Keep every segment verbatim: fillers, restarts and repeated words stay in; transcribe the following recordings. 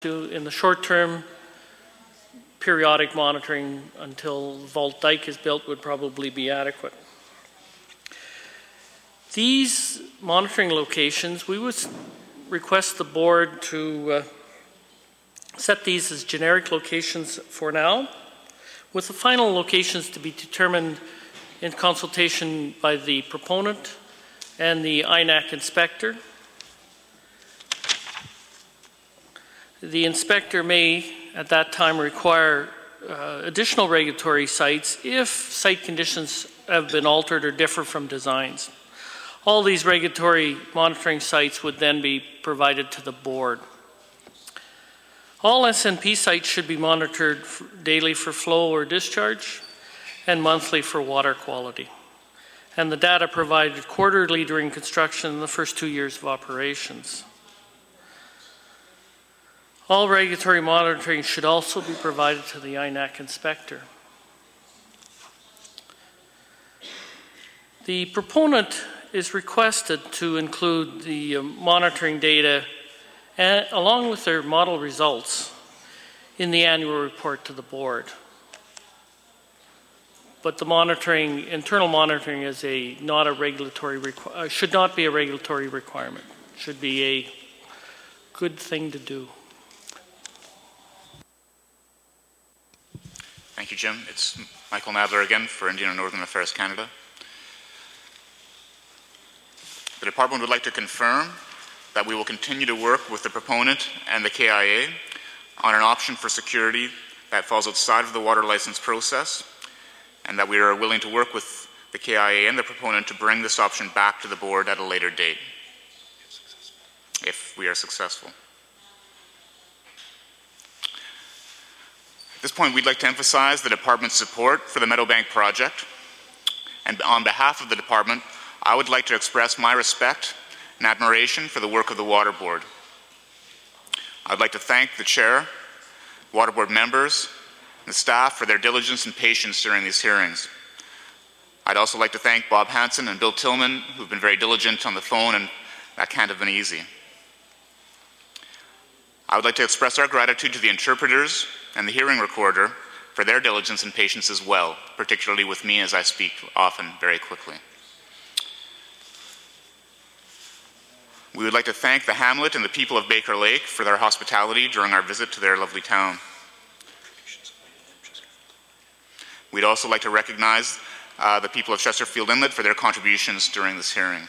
do in the short term, periodic monitoring until Vault Dyke is built would probably be adequate. These monitoring locations, we would request the board to uh, set these as generic locations for now, with the final locations to be determined in consultation by the proponent and the I N A C inspector. The inspector may, at that time, require uh, additional regulatory sites if site conditions have been altered or differ from designs. All these regulatory monitoring sites would then be provided to the board. All S N P sites should be monitored daily for flow or discharge and monthly for water quality. And the data provided quarterly during construction in the first two years of operations. All regulatory monitoring should also be provided to the I N A C inspector. The proponent is requested to include the uh, monitoring data and, along with their model results in the annual report to the board. But the monitoring, internal monitoring is a not a regulatory requ- uh, should not be a regulatory requirement. Should be a good thing to do. Thank you, Jim. It's Michael Nadler again for Indian and Northern Affairs Canada. The Department would like to confirm that we will continue to work with the proponent and the K I A on an option for security that falls outside of the water license process, and that we are willing to work with the K I A and the proponent to bring this option back to the board at a later date, if we are successful. At this point, we'd like to emphasize the Department's support for the Meadowbank project, and on behalf of the Department, I would like to express my respect and admiration for the work of the Water Board. I'd like to thank the Chair, Water Board members, and the staff for their diligence and patience during these hearings. I'd also like to thank Bob Hansen and Bill Tillman, who've been very diligent on the phone, and that can't have been easy. I would like to express our gratitude to the interpreters and the hearing recorder for their diligence and patience as well, particularly with me as I speak often very quickly. We would like to thank the Hamlet and the people of Baker Lake for their hospitality during our visit to their lovely town. We'd also like to recognize uh, the people of Chesterfield Inlet for their contributions during this hearing.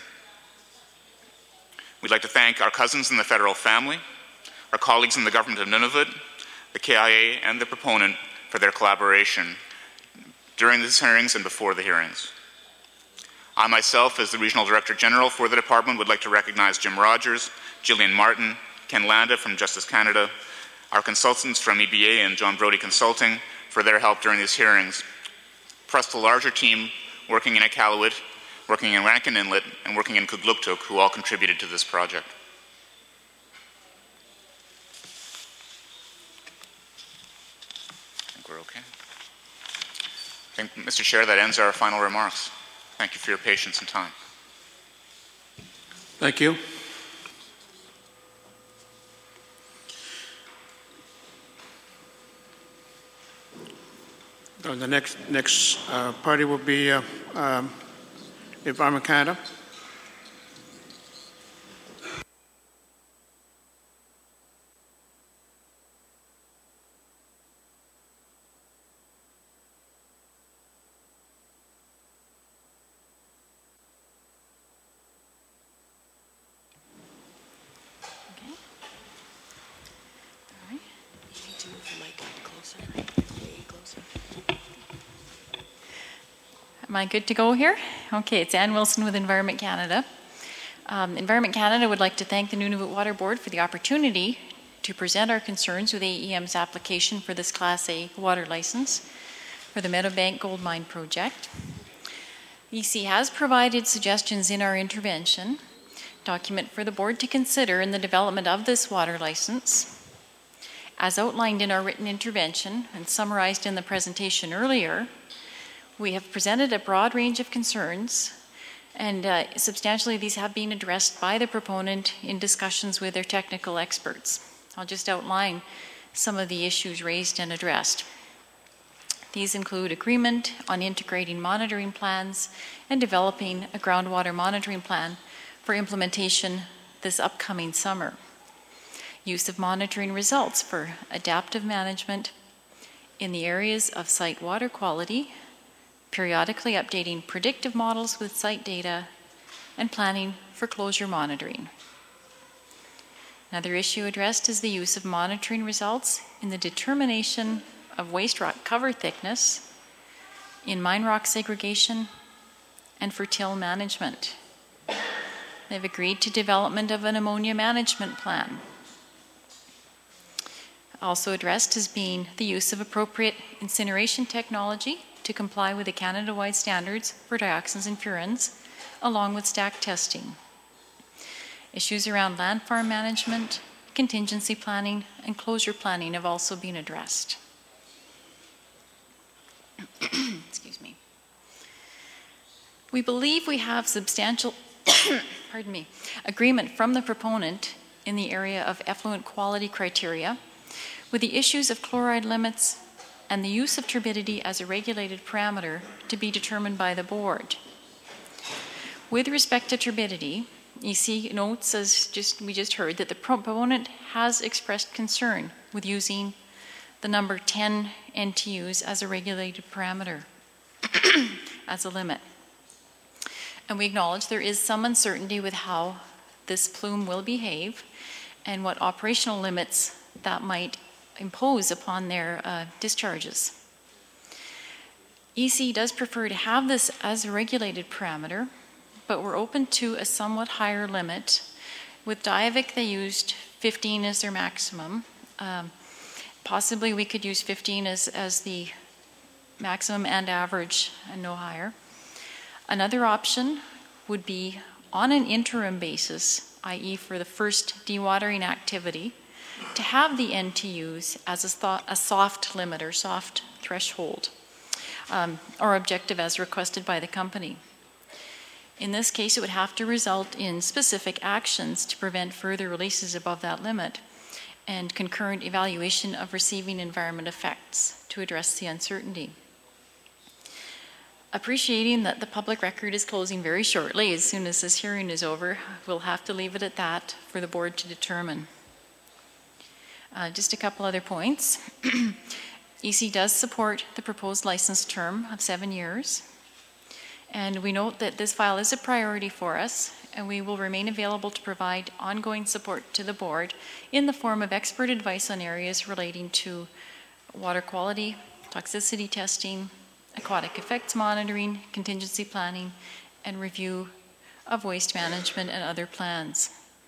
We'd like to thank our cousins in the federal family, our colleagues in the government of Nunavut, the K I A, and the proponent for their collaboration during these hearings and before the hearings. I myself, as the Regional Director General for the Department, would like to recognize Jim Rogers, Gillian Martin, Ken Landa from Justice Canada, our consultants from E B A and John Brody Consulting for their help during these hearings, plus the larger team working in Iqaluit, working in Rankin Inlet, and working in Kugluktuk, who all contributed to this project. I think we're okay. I think, Mister Chair, that ends our final remarks. Thank you for your patience and time. Thank you. Uh, the next next uh, party will be uh, um, Environment Canada. Am I good to go here? Okay, it's Ann Wilson with Environment Canada. Um, Environment Canada would like to thank the Nunavut Water Board for the opportunity to present our concerns with A E M's application for this Class A water license for the Meadowbank Gold Mine project. E C has provided suggestions in our intervention document for the board to consider in the development of this water license. As outlined in our written intervention and summarized in the presentation earlier, we have presented a broad range of concerns, and uh, substantially these have been addressed by the proponent in discussions with their technical experts. I'll just outline some of the issues raised and addressed. These include agreement on integrating monitoring plans and developing a groundwater monitoring plan for implementation this upcoming summer. Use of monitoring results for adaptive management in the areas of site water quality, periodically updating predictive models with site data, and planning for closure monitoring. Another issue addressed is the use of monitoring results in the determination of waste rock cover thickness, in mine rock segregation, and for till management. They've agreed to development of an ammonia management plan. Also addressed as being the use of appropriate incineration technology to comply with the Canada-wide standards for dioxins and furans, along with stack testing. Issues around land farm management, contingency planning, and closure planning have also been addressed. Excuse me. We believe we have substantial pardon me, agreement from the proponent in the area of effluent quality criteria, with the issues of chloride limits and the use of turbidity as a regulated parameter to be determined by the board. With respect to turbidity, E C notes, as just, we just heard, that the proponent has expressed concern with using the number ten N T Us as a regulated parameter, as a limit. And we acknowledge there is some uncertainty with how this plume will behave and what operational limits that might impose upon their uh, discharges. E C does prefer to have this as a regulated parameter, but we're open to a somewhat higher limit. With Diavik, they used fifteen as their maximum. Um, possibly we could use fifteen as, as the maximum and average and no higher. Another option would be on an interim basis, that is for the first dewatering activity, to have the N T Us as a, thought, a soft limit or soft threshold, um, or objective as requested by the company. In this case, it would have to result in specific actions to prevent further releases above that limit and concurrent evaluation of receiving environment effects to address the uncertainty. Appreciating that the public record is closing very shortly, as soon as this hearing is over, we'll have to leave it at that for the board to determine. Uh, just a couple other points. E C does support the proposed license term of seven years. And we note that this file is a priority for us, and we will remain available to provide ongoing support to the board in the form of expert advice on areas relating to water quality, toxicity testing, aquatic effects monitoring, contingency planning, and review of waste management and other plans.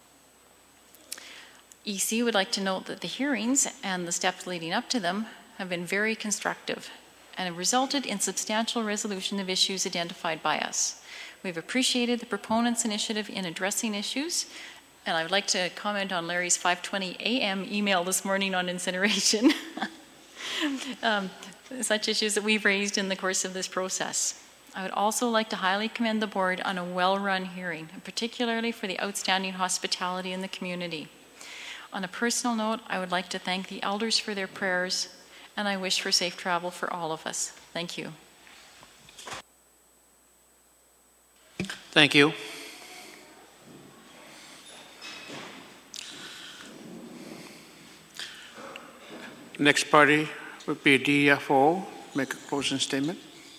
E C would like to note that the hearings and the steps leading up to them have been very constructive and have resulted in substantial resolution of issues identified by us. We've appreciated the proponents' initiative in addressing issues, and I would like to comment on Larry's five twenty a m email this morning on incineration. um, such issues that we've raised in the course of this process. I would also like to highly commend the board on a well-run hearing, and particularly for the outstanding hospitality in the community. On a personal note, I would like to thank the elders for their prayers, and I wish for safe travel for all of us. Thank you. Thank you. Next party would be D F O. Make a closing statement.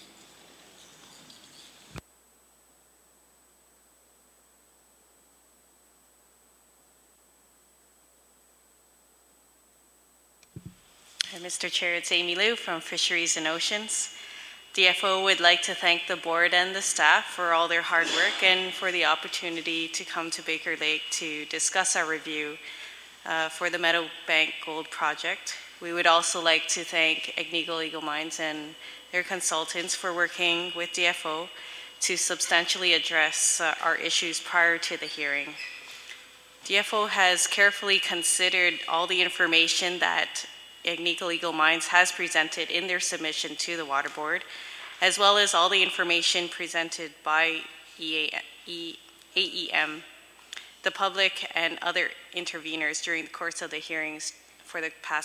Mister Chair, it's Amy Liu from Fisheries and Oceans. D F O would like to thank the board and the staff for all their hard work and for the opportunity to come to Baker Lake to discuss our review uh, for the Meadowbank Gold Project. We would also like to thank Agnico Eagle Mines and their consultants for working with D F O to substantially address uh, our issues prior to the hearing. D F O has carefully considered all the information that Agnico Eagle Mines has presented in their submission to the Water Board, as well as all the information presented by A E M. the public and other interveners during the course of the hearings for the past